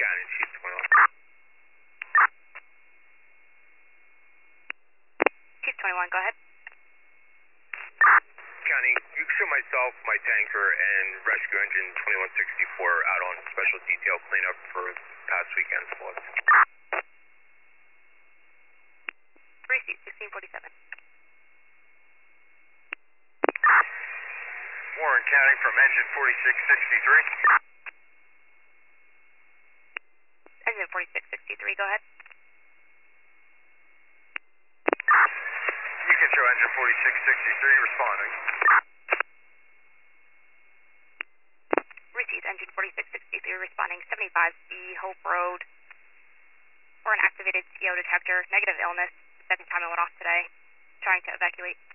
County, Chief 21. Chief 21, go ahead. County, you can show myself, my tanker, and rescue engine 2164 out on special detail cleanup for past weekend's floods. Receipt 1647. Warren County from engine 4663. Engine 4663, go ahead. You can show engine 4663 responding. Receipt engine 4663 responding 75B Hope Road for an activated CO detector, negative illness, second time it went off today, trying to evacuate.